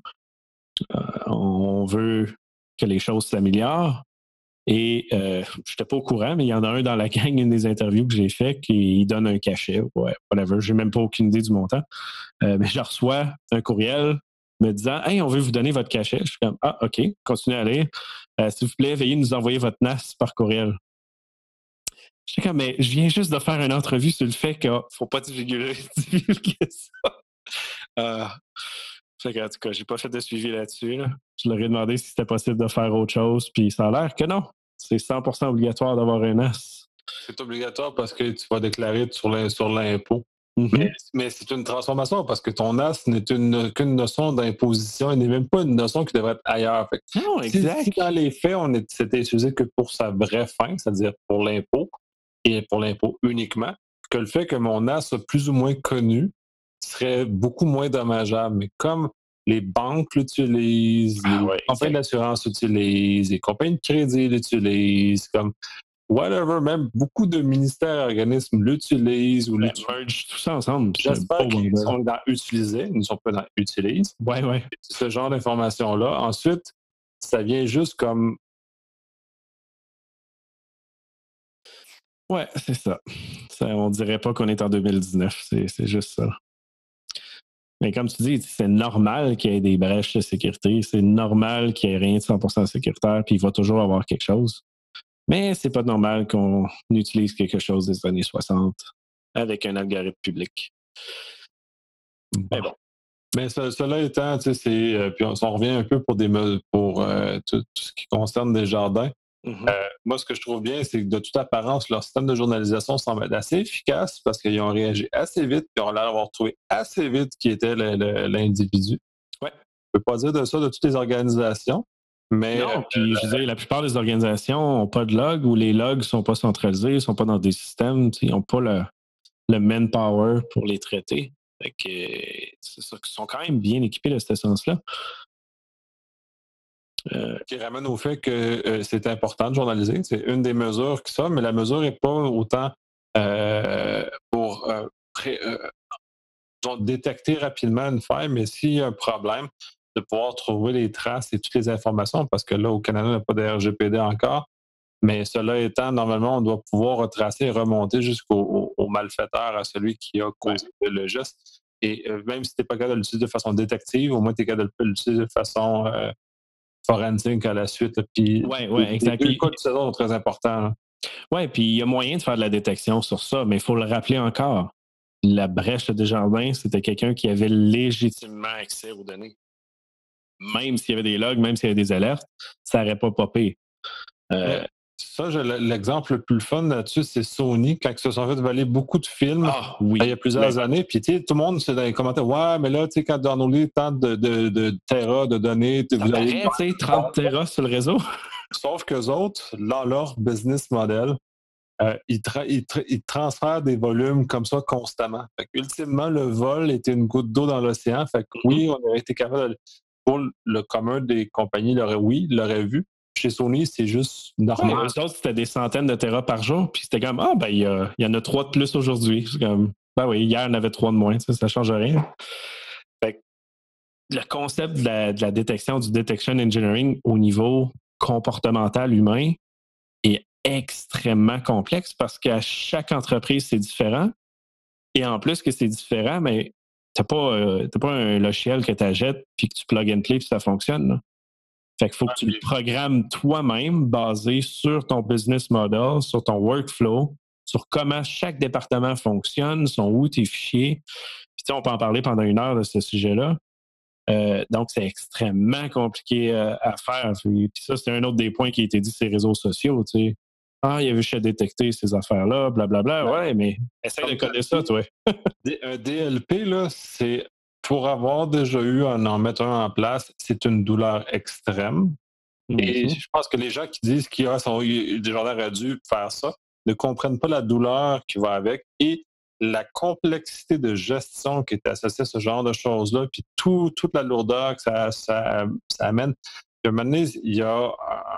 [SPEAKER 2] On veut que les choses s'améliorent. Et je n'étais pas au courant, mais il y en a un dans la gang, une des interviews que j'ai fait, qui donne un cachet. Ouais, whatever. J'ai même pas aucune idée du montant. Mais je reçois un courriel me disant hey, on veut vous donner votre cachet. Je suis comme ah, OK, continuez à lire. S'il vous plaît, veuillez nous envoyer votre NAS par courriel. J'étais comme mais je viens juste de faire une entrevue sur le fait qu'il ne faut pas divulguer ça. Euh, fait que, en tout cas, j'ai pas fait de suivi là-dessus. Là. Je leur ai demandé si c'était possible de faire autre chose, puis ça a l'air que non. C'est 100% obligatoire d'avoir un NAS.
[SPEAKER 1] C'est obligatoire parce que tu vas déclarer sur l'impôt.
[SPEAKER 2] Mm-hmm.
[SPEAKER 1] Mais c'est une transformation parce que ton as n'est qu'une notion d'imposition et n'est même pas une notion qui devrait être ailleurs. Fait que
[SPEAKER 2] Non,
[SPEAKER 1] si
[SPEAKER 2] exact.
[SPEAKER 1] dans les faits, c'était utilisé que pour sa vraie fin, c'est-à-dire pour l'impôt, et pour l'impôt uniquement, que le fait que mon as soit plus ou moins connu serait beaucoup moins dommageable. Mais comme les banques l'utilisent,
[SPEAKER 2] Ah
[SPEAKER 1] les
[SPEAKER 2] ouais,
[SPEAKER 1] compagnies
[SPEAKER 2] exact.
[SPEAKER 1] d'assurance l'utilisent, les compagnies de crédit l'utilisent, comme whatever, même beaucoup de ministères et organismes l'utilisent ou
[SPEAKER 2] Ben,
[SPEAKER 1] l'utilisent.
[SPEAKER 2] merge tout ça ensemble, c'est un
[SPEAKER 1] J'espère
[SPEAKER 2] beau
[SPEAKER 1] qu'ils
[SPEAKER 2] bordel.
[SPEAKER 1] sont dans utiliser, ils ne sont pas dans utilise.
[SPEAKER 2] Ouais, ouais.
[SPEAKER 1] Ce genre d'informations-là. Ensuite, ça vient juste comme
[SPEAKER 2] Ouais, c'est ça. On dirait pas qu'on est en 2019, c'est juste ça. Mais comme tu dis, c'est normal qu'il y ait des brèches de sécurité, c'est normal qu'il n'y ait rien de 100% sécuritaire, puis il va toujours avoir quelque chose. Mais c'est pas normal qu'on utilise quelque chose des années 60 avec un algorithme public.
[SPEAKER 1] bon.
[SPEAKER 2] Mais bon.
[SPEAKER 1] Mais cela étant, tu sais, puis on revient un peu pour tout ce qui concerne des jardins.
[SPEAKER 2] Mm-hmm.
[SPEAKER 1] Moi, ce que je trouve bien, c'est que de toute apparence, leur système de journalisation semble être assez efficace parce qu'ils ont réagi assez vite et ont l'air d'avoir trouvé assez vite qui était l'individu.
[SPEAKER 2] Ouais.
[SPEAKER 1] Je ne peux pas dire de ça de toutes les organisations, mais
[SPEAKER 2] Non, puis je veux dire, la plupart des organisations n'ont pas de log ou les logs ne sont pas centralisés, ne sont pas dans des systèmes, ils n'ont pas le manpower pour les traiter. Fait que, c'est ça, ils sont quand même bien équipés de ce sens-là.
[SPEAKER 1] qui ramène au fait que c'est important de journaliser. C'est une des mesures qui ça, mais la mesure n'est pas autant pour détecter rapidement une faille, mais s'il y a un problème, de pouvoir trouver les traces et toutes les informations, parce que là, au Canada, on n'a pas de RGPD encore. Mais cela étant, normalement, on doit pouvoir retracer et remonter jusqu'au malfaiteur, à celui qui a causé le geste. Et même si tu n'es pas capable de l'utiliser de façon détective, au moins tu es capable de l'utiliser de façon forensique à la suite. Puis
[SPEAKER 2] ouais,
[SPEAKER 1] les
[SPEAKER 2] exact.
[SPEAKER 1] deux cas de saison sont très importants.
[SPEAKER 2] Oui, puis il y a moyen de faire de la détection sur ça, mais il faut le rappeler encore. La brèche de Desjardins, c'était quelqu'un qui avait légitimement accès aux données. Même s'il y avait des logs, même s'il y avait des alertes, ça n'aurait pas popé.
[SPEAKER 1] Ça, l'exemple le plus fun là-dessus, c'est Sony, quand ils se sont fait voler beaucoup de films il y a plusieurs années. Puis, tout le monde, c'est dans les commentaires, ouais, mais là, quand downloader tant de terras de données,
[SPEAKER 2] vous allez. 30 terras sur le réseau.
[SPEAKER 1] Sauf qu'eux autres, dans leur business model, ils transfèrent des volumes comme ça constamment. Fait ultimement, le vol était une goutte d'eau dans l'océan. Fait que oui, on aurait été capable de, pour le commun des compagnies, l'aurait vu. Chez Sony, c'est juste normal.
[SPEAKER 2] Ouais, eux autres, c'était des centaines de terras par jour. Puis c'était comme, il y en a 3 de plus aujourd'hui. C'est comme, oui, hier, on avait 3 de moins. Ça ne change rien. Fait le concept de la détection, du detection engineering au niveau comportemental humain est extrêmement complexe parce qu'à chaque entreprise, c'est différent. Et en plus que c'est différent, mais t'as pas un logiciel que tu achètes puis que tu plug and play puis ça fonctionne. Là. Fait qu'il faut que tu le programmes toi-même basé sur ton business model, sur ton workflow, sur comment chaque département fonctionne, sont où tes fichiers. Puis on peut en parler pendant 1 heure de ce sujet-là. Donc, c'est extrêmement compliqué à faire. Puis ça, c'est un autre des points qui a été dit sur les réseaux sociaux. Tu sais. Ah, il y avait juste à détecter ces affaires-là, blablabla. Ouais, mais essaie de coder ça, toi.
[SPEAKER 1] Un DLP, là, c'est pour avoir déjà eu en mettre un en place, c'est une douleur extrême. Et je pense que les gens qui disent qu'il y a Desjardins aurait dû faire ça ne comprennent pas la douleur qui va avec et la complexité de gestion qui est associée à ce genre de choses-là, puis toute la lourdeur que ça amène. Puis à un moment donné, il y a.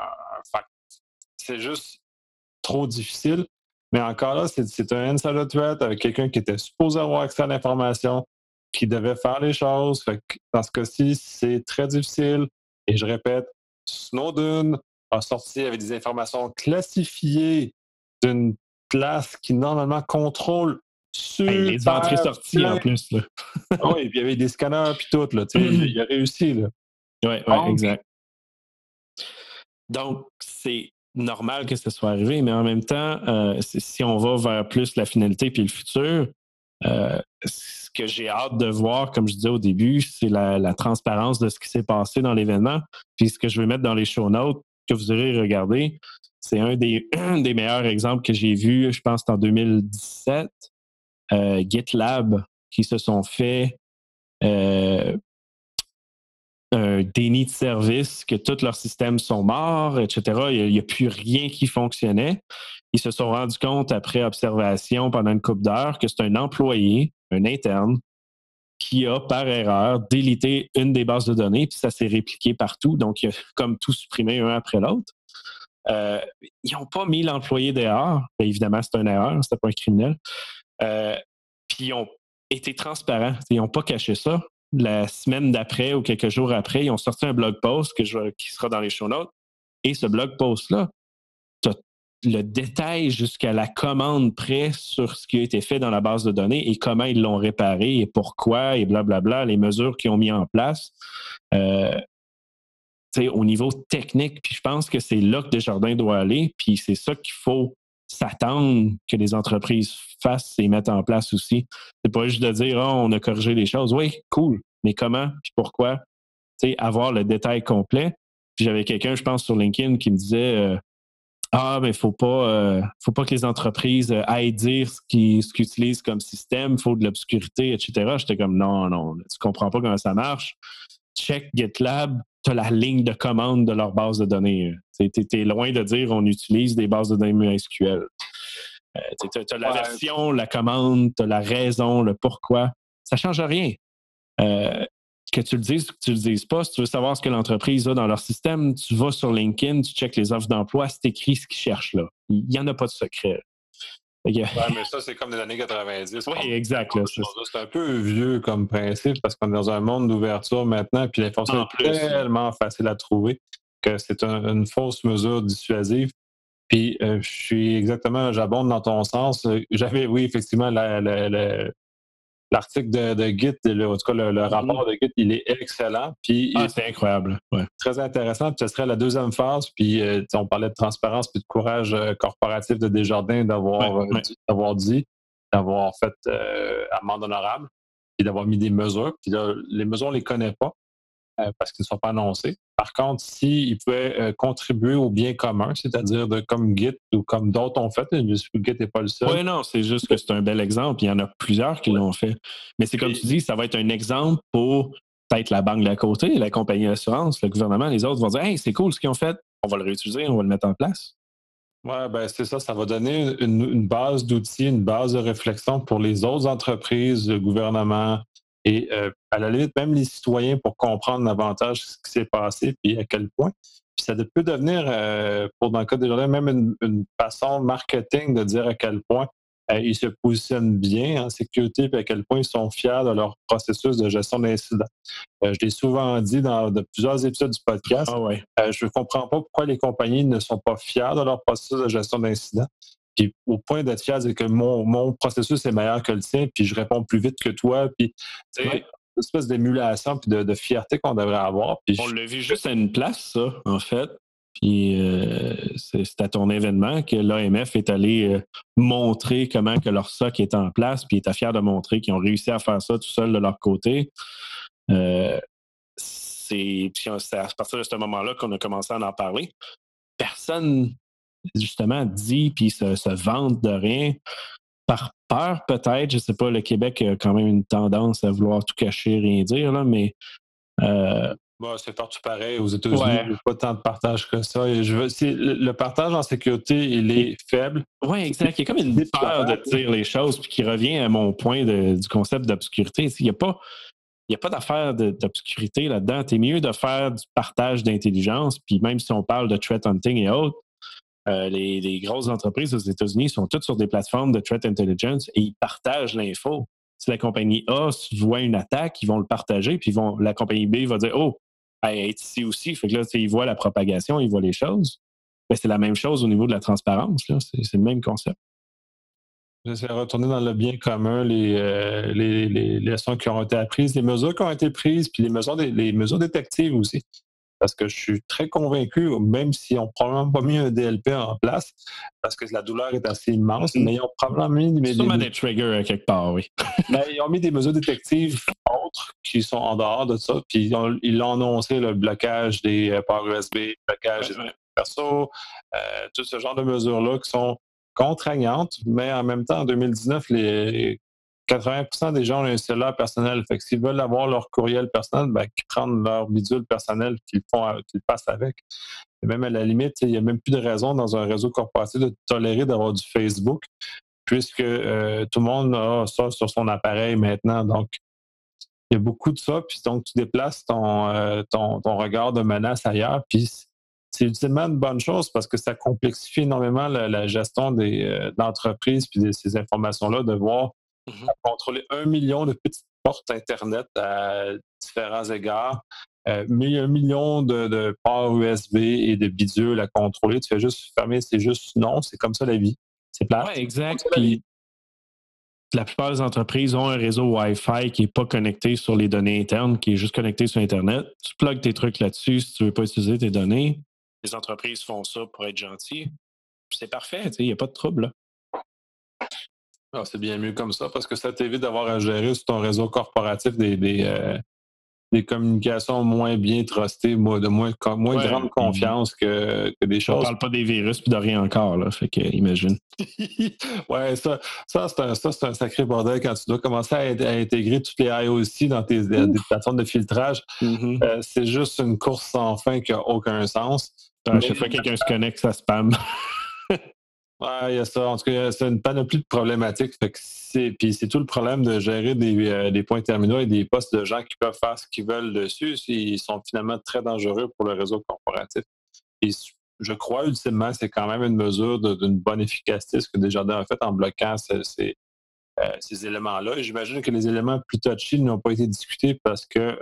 [SPEAKER 1] C'est juste trop difficile. Mais encore là, c'est un insider threat avec quelqu'un qui était supposé avoir accès à l'information, qui devait faire les choses. Fait que dans ce cas-ci, c'est très difficile. Et je répète, Snowden a sorti avec des informations classifiées d'une place qui normalement contrôle
[SPEAKER 2] Hey, les entrées-sorties en plus. Là.
[SPEAKER 1] Oui, puis il y avait des scanners puis tout. Là, il a réussi. Là.
[SPEAKER 2] Oui, ouais, exact. Donc, c'est normal que ce soit arrivé, mais en même temps, si on va vers plus la finalité puis le futur, ce que j'ai hâte de voir, comme je disais au début, c'est la transparence de ce qui s'est passé dans l'événement. Puis ce que je vais mettre dans les show notes, que vous aurez regardé, c'est un des meilleurs exemples que j'ai vu, je pense, en 2017. GitLab qui se sont fait un déni de service, que tous leurs systèmes sont morts, etc. Il n'y a plus rien qui fonctionnait. Ils se sont rendus compte, après observation pendant une couple d'heures, que c'est un employé, un interne, qui a, par erreur, délité une des bases de données, puis ça s'est répliqué partout. Donc, il a comme tout supprimé un après l'autre. Ils n'ont pas mis l'employé dehors. Bien, évidemment, c'est une erreur, c'était pas un criminel. Puis ils ont été transparents. Ils n'ont pas caché ça. La semaine d'après ou quelques jours après, ils ont sorti un blog post qui sera dans les show notes. Et ce blog post-là, tu as le détail jusqu'à la commande près sur ce qui a été fait dans la base de données et comment ils l'ont réparé et pourquoi et blablabla, les mesures qu'ils ont mis en place. Au niveau technique, puis je pense que c'est là que Desjardins doit aller, puis c'est ça qu'il faut s'attendre que les entreprises fassent et mettent en place aussi. C'est pas juste de dire oh, on a corrigé les choses. Oui, cool, mais comment puis pourquoi? Avoir le détail complet. Puis j'avais quelqu'un, je pense, sur LinkedIn qui me disait ah, mais faut pas que les entreprises aillent dire ce qu'ils utilisent comme système, il faut de l'obscurité, etc. J'étais comme non, tu comprends pas comment ça marche. Check GitLab, tu as la ligne de commande de leur base de données. Tu es loin de dire on utilise des bases de données MySQL. Tu as la version, la commande, tu as la raison, le pourquoi. Ça ne change rien. Que tu le dises ou que tu le dises pas, si tu veux savoir ce que l'entreprise a dans leur système, tu vas sur LinkedIn, tu checkes les offres d'emploi, c'est écrit ce qu'ils cherchent là. Il n'y en a pas de secret.
[SPEAKER 1] Ouais, mais ça, c'est comme des années 90.
[SPEAKER 2] Oui, exact.
[SPEAKER 1] C'est un peu vieux comme principe parce qu'on est dans un monde d'ouverture maintenant, puis l'information est tellement facile à trouver que c'est une fausse mesure dissuasive. Puis je suis exactement, j'abonde dans ton sens. J'avais, oui, effectivement, l'article de Git, en tout cas le rapport de Git, il est excellent. Puis,
[SPEAKER 2] c'est incroyable. Ouais.
[SPEAKER 1] Très intéressant. Puis ce serait la deuxième phase. Puis on parlait de transparence puis de courage corporatif de Desjardins d'avoir dit, d'avoir fait amende honorable, puis d'avoir mis des mesures. Puis là, les mesures, on ne les connaît pas parce qu'ils ne sont pas annoncés. Par contre, s'ils pouvaient contribuer au bien commun, c'est-à-dire comme Git ou comme d'autres ont fait, Git n'est pas le seul.
[SPEAKER 2] Oui, non, c'est juste que c'est un bel exemple. Il y en a plusieurs qui l'ont fait. Mais c'est comme tu dis, ça va être un exemple pour peut-être la banque d'à côté, la compagnie d'assurance, le gouvernement, les autres vont dire hey, c'est cool ce qu'ils ont fait, on va le réutiliser, on va le mettre en place.
[SPEAKER 1] Oui, ben c'est ça. Ça va donner une base d'outils, une base de réflexion pour les autres entreprises, le gouvernement et à la limite même les citoyens pour comprendre davantage ce qui s'est passé puis à quel point. Puis ça peut devenir, dans le cas des journalistes, même une façon marketing de dire à quel point ils se positionnent bien en sécurité et à quel point ils sont fiers de leur processus de gestion d'incidents. Je l'ai souvent dit dans de plusieurs épisodes du podcast.
[SPEAKER 2] Ah ouais.
[SPEAKER 1] Je ne comprends pas pourquoi les compagnies ne sont pas fiers de leur processus de gestion d'incidents. Puis au point d'être fier, c'est que mon processus est meilleur que le tien, puis je réponds plus vite que toi. Puis, tu sais,
[SPEAKER 2] Ouais.
[SPEAKER 1] une espèce d'émulation puis de fierté qu'on devrait avoir. Puis
[SPEAKER 2] On l'a vu juste à une place, ça, en fait. Puis c'est à ton événement que l'AMF est allé montrer comment que leur SOC est en place, puis était fier de montrer qu'ils ont réussi à faire ça tout seul de leur côté. C'est à partir de ce moment-là qu'on a commencé à en parler. Personne, justement, dit puis se vante de rien. Par peur, peut-être, je sais pas, le Québec a quand même une tendance à vouloir tout cacher, rien dire, là, mais
[SPEAKER 1] c'est partout pareil. Aux États-Unis,
[SPEAKER 2] ouais.
[SPEAKER 1] il n'y a pas tant de partage que ça. Et le partage en sécurité, il est faible.
[SPEAKER 2] Oui, exact. Il y a comme une peur de dire les choses, puis qui revient à mon point du concept d'obscurité. Il n'y a pas d'affaire d'obscurité là-dedans. C'est mieux de faire du partage d'intelligence, puis même si on parle de threat hunting et autres, les grosses entreprises aux États-Unis sont toutes sur des plateformes de threat intelligence et ils partagent l'info. Si la compagnie A voit une attaque, ils vont le partager, puis la compagnie B va dire « Oh, elle est ici aussi. » Fait que là, ils voient la propagation, ils voient les choses. Ben, c'est la même chose au niveau de la transparence. Là. C'est le même concept.
[SPEAKER 1] J'essaie de retourner dans le bien commun, les leçons qui ont été apprises, les mesures qui ont été prises, puis les mesures détectives aussi. Parce que je suis très convaincu, même s'ils n'ont probablement pas mis un DLP en place, parce que la douleur est assez immense, mais ils ont probablement mis
[SPEAKER 2] sûrement des triggers à quelque part, oui.
[SPEAKER 1] Mais ils ont mis des mesures détectives autres qui sont en dehors de ça, puis ils l'ont annoncé, le blocage des ports USB, le blocage des perso, tout ce genre de mesures-là qui sont contraignantes, mais en même temps, en 2019, les 80% des gens ont un cellulaire personnel. Fait que s'ils veulent avoir leur courriel personnel, qu'ils prennent leur bidule personnel qu'ils passent avec. Et même à la limite, il n'y a même plus de raison dans un réseau corporatif de tolérer d'avoir du Facebook, puisque tout le monde a ça sur son appareil maintenant. Donc, il y a beaucoup de ça. Puis donc, tu déplaces ton regard de menace ailleurs. Puis c'est ultimement une bonne chose parce que ça complexifie énormément la gestion d'entreprises puis de ces informations-là, de voir contrôler 1 million de petites portes Internet à différents égards, mais 1 million de ports USB et de bidules à contrôler. Tu fais juste fermer, c'est juste non, c'est comme ça la vie. C'est plate.
[SPEAKER 2] Oui, exact. Puis la plupart des entreprises ont un réseau Wi-Fi qui n'est pas connecté sur les données internes, qui est juste connecté sur Internet. Tu plugues tes trucs là-dessus si tu ne veux pas utiliser tes données. Les entreprises font ça pour être gentilles. C'est parfait, il n'y a pas de trouble. Là.
[SPEAKER 1] Ah, c'est bien mieux comme ça parce que ça t'évite d'avoir à gérer sur ton réseau corporatif des communications moins bien trustées, de moins grande confiance que des choses.
[SPEAKER 2] On parle pas des virus puis de rien encore, là, fait que imagine.
[SPEAKER 1] Ouais, ça c'est un sacré bordel quand tu dois commencer à intégrer toutes les IOC dans des plateformes de filtrage. C'est juste une course sans fin qui n'a aucun sens.
[SPEAKER 2] À chaque fois que quelqu'un se connecte, ça spam.
[SPEAKER 1] Ouais, il y a ça. En tout cas, c'est une panoplie de problématiques. Puis c'est tout le problème de gérer des points terminaux et des postes de gens qui peuvent faire ce qu'ils veulent dessus. Ils sont finalement très dangereux pour le réseau corporatif. Et je crois, ultimement, c'est quand même une mesure d'une bonne efficacité, ce que Desjardins a fait en bloquant ces éléments-là. Et j'imagine que les éléments plus touchy n'ont pas été discutés parce que,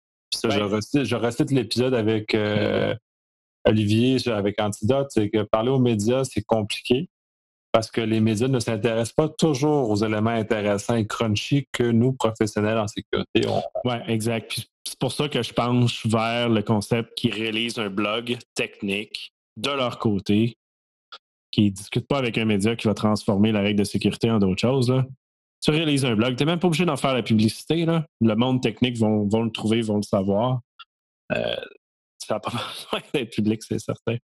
[SPEAKER 1] je recite l'épisode avec Olivier, avec Antidote, c'est que parler aux médias, c'est compliqué parce que les médias ne s'intéressent pas toujours aux éléments intéressants et crunchy que nous, professionnels en sécurité,
[SPEAKER 2] Oui, exact. Puis c'est pour ça que je penche vers le concept qui réalise un blog technique de leur côté, qui ne discute pas avec un média qui va transformer la règle de sécurité en d'autres choses. Là. Tu réalises un blog, tu n'es même pas obligé d'en faire la publicité. Là. Le monde technique vont le trouver, vont le savoir. Ça n'a pas besoin d'être public, c'est certain.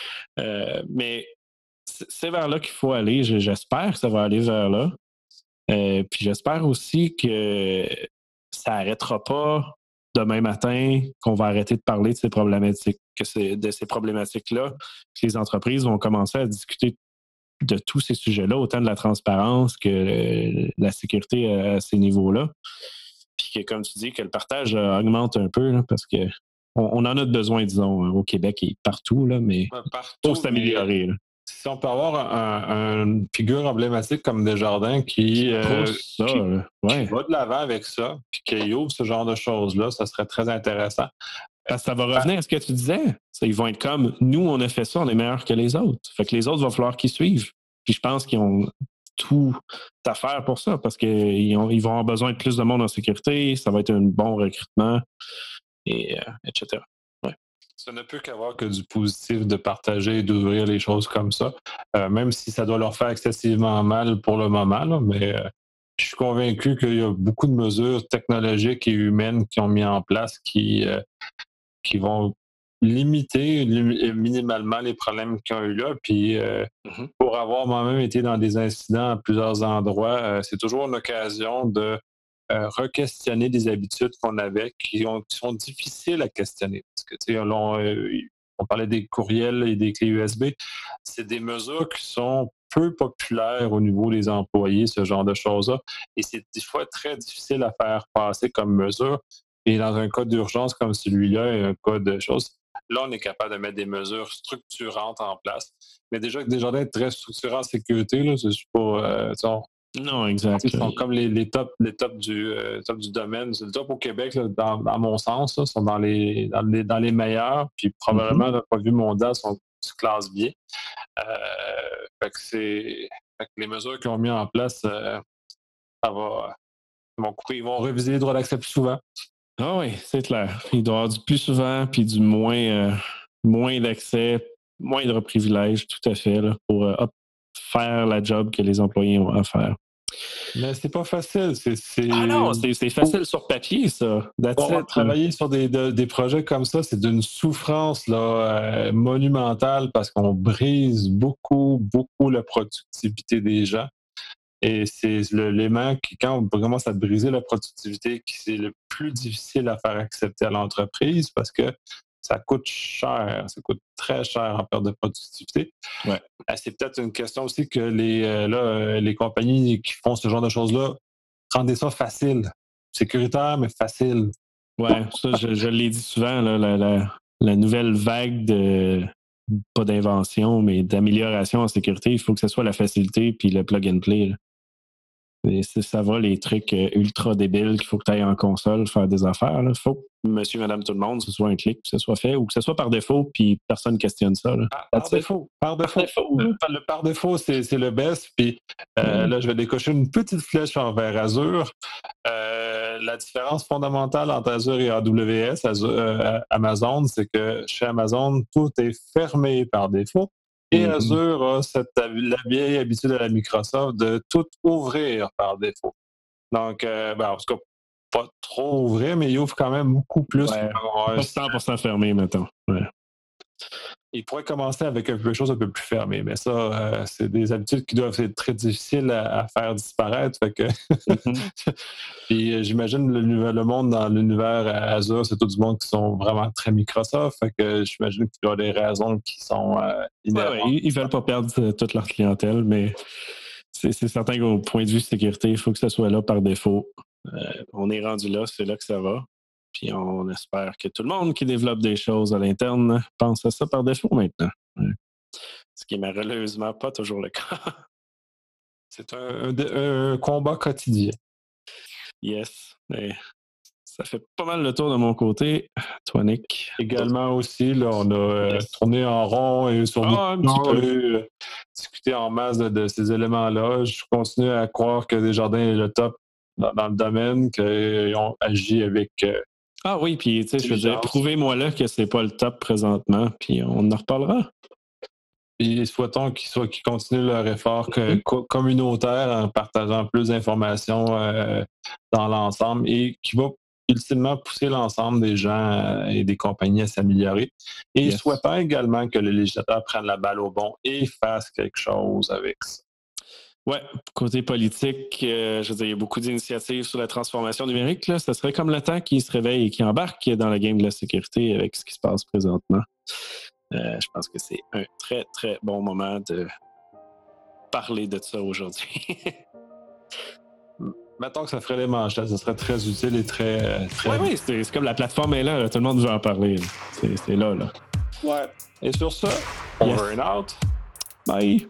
[SPEAKER 2] Mais c'est vers là qu'il faut aller. J'espère que ça va aller vers là. Puis j'espère aussi que ça n'arrêtera pas demain matin, qu'on va arrêter de parler de ces problématiques, de ces problématiques-là, que les entreprises vont commencer à discuter de tous ces sujets-là, autant de la transparence que la sécurité à ces niveaux-là. Puis que, comme tu dis, que le partage augmente un peu, là, parce que on en a besoin, disons, au Québec et partout, là, mais
[SPEAKER 1] partout,
[SPEAKER 2] pour s'améliorer.
[SPEAKER 1] si on peut avoir une figure emblématique comme Desjardins qui va de l'avant avec ça, puis qui ouvre ce genre de choses-là, ça serait très intéressant.
[SPEAKER 2] Parce que ça va revenir à ce que tu disais. Ils vont être comme, nous, on a fait ça, on est meilleurs que les autres. Fait que les autres, il va falloir qu'ils suivent. Puis je pense qu'ils ont tout à faire pour ça, parce qu'ils vont avoir besoin de plus de monde en sécurité, ça va être un bon recrutement, etc. Ouais.
[SPEAKER 1] Ça ne peut qu'avoir que du positif de partager et d'ouvrir les choses comme ça, même si ça doit leur faire excessivement mal pour le moment, là, mais je suis convaincu qu'il y a beaucoup de mesures technologiques et humaines qui ont mis en place qui vont limiter minimalement les problèmes qu'ils ont eu là. Puis pour avoir moi-même été dans des incidents à plusieurs endroits, c'est toujours une occasion de re-questionner des habitudes qu'on avait qui sont difficiles à questionner. Parce que, tu sais, on parlait des courriels et des clés USB. C'est des mesures qui sont peu populaires au niveau des employés, ce genre de choses-là. Et c'est des fois très difficile à faire passer comme mesure. Et dans un cas d'urgence comme celui-là, et un cas de choses, là, on est capable de mettre des mesures structurantes en place. Mais déjà, Desjardins est très structurant en sécurité, là, c'est pas...
[SPEAKER 2] non, exact.
[SPEAKER 1] Ils sont comme les tops du domaine. C'est le top au Québec, là, dans mon sens, là, sont dans les meilleurs. Puis probablement, d'un point de vue mondial, se classent bien. Fait que les mesures qu'ils ont mis en place, ils vont réviser les droits d'accès plus souvent.
[SPEAKER 2] Ah oui, c'est clair. Il doit y avoir du plus souvent, puis du moins d'accès, moindre privilège, tout à fait, là, pour faire la job que les employés ont à faire.
[SPEAKER 1] Mais c'est pas facile.
[SPEAKER 2] Ah non, c'est facile sur papier, ça.
[SPEAKER 1] Travailler sur des projets comme ça, c'est d'une souffrance là, monumentale parce qu'on brise beaucoup, beaucoup la productivité des gens. Et c'est l'élément qui, quand on commence à briser la productivité, qui c'est le plus difficile à faire accepter à l'entreprise parce que ça coûte cher, ça coûte très cher en perte de productivité.
[SPEAKER 2] Ouais.
[SPEAKER 1] C'est peut-être une question aussi que les compagnies qui font ce genre de choses-là rendaient ça facile, sécuritaire, mais facile.
[SPEAKER 2] Ouais, ça, je l'ai dit souvent, là, la nouvelle vague pas d'invention, mais d'amélioration en sécurité, il faut que ce soit la facilité puis le plug and play. Là. Et ça va, les trucs ultra débiles qu'il faut que tu ailles en console faire des affaires. Il faut que monsieur, madame, tout le monde, ce soit un clic, que ce soit fait, ou que ce soit par défaut, puis personne ne questionne ça. Là.
[SPEAKER 1] Par défaut. Le par défaut, c'est le best. Puis là, je vais décocher une petite flèche envers Azure. La différence fondamentale entre Azure et AWS, Amazon, c'est que chez Amazon, tout est fermé par défaut. Et Azure a la vieille habitude à la Microsoft de tout ouvrir par défaut. Donc, en tout cas, pas trop ouvrir, mais il ouvre quand même beaucoup plus.
[SPEAKER 2] Ouais, pas 100% fermé, mettons. Ouais.
[SPEAKER 1] Il pourrait commencer avec quelque chose un peu plus fermé, mais ça, c'est des habitudes qui doivent être très difficiles à faire disparaître. Fait que Puis j'imagine le monde dans l'univers Azure, c'est tout du monde qui sont vraiment très Microsoft. Fait que j'imagine qu'il y a des raisons qui sont inhérentes.
[SPEAKER 2] Ouais, ils veulent pas perdre toute leur clientèle, mais c'est certain qu'au point de vue sécurité, il faut que ça soit là par défaut. On est rendu là, c'est là que ça va. Puis on espère que tout le monde qui développe des choses à l'interne pense à ça par défaut maintenant. Ouais. Ce qui est malheureusement pas toujours le cas.
[SPEAKER 1] C'est un combat quotidien.
[SPEAKER 2] Yes. Mais ça fait pas mal le tour de mon côté. Toi, Nick.
[SPEAKER 1] Également aussi, là, on a tourné en rond et sur discuté en masse de ces éléments-là. Je continue à croire que Desjardins est le top dans le domaine, qu'ils ont agi avec...
[SPEAKER 2] Ah oui, puis tu sais, je veux dire, prouvez-moi là que c'est pas le top présentement, puis on en reparlera.
[SPEAKER 1] Et souhaitons qu'ils continuent leur effort communautaire en partageant plus d'informations dans l'ensemble et qui va ultimement pousser l'ensemble des gens et des compagnies à s'améliorer. Et souhaitant également que le législateur prenne la balle au bon et fasse quelque chose avec ça.
[SPEAKER 2] Ouais, côté politique, je veux dire, il y a beaucoup d'initiatives sur la transformation numérique. Là. Ça serait comme le temps qui se réveille et qui embarque dans la game de la sécurité avec ce qui se passe présentement. Je pense que c'est un très, très bon moment de parler de ça aujourd'hui.
[SPEAKER 1] Mettons que ça ferait les manchettes, ça serait très utile et très...
[SPEAKER 2] Oui, c'est comme la plateforme est là, tout le monde veut en parler. C'est là.
[SPEAKER 1] Ouais. Et sur ça, over and out.
[SPEAKER 2] Bye!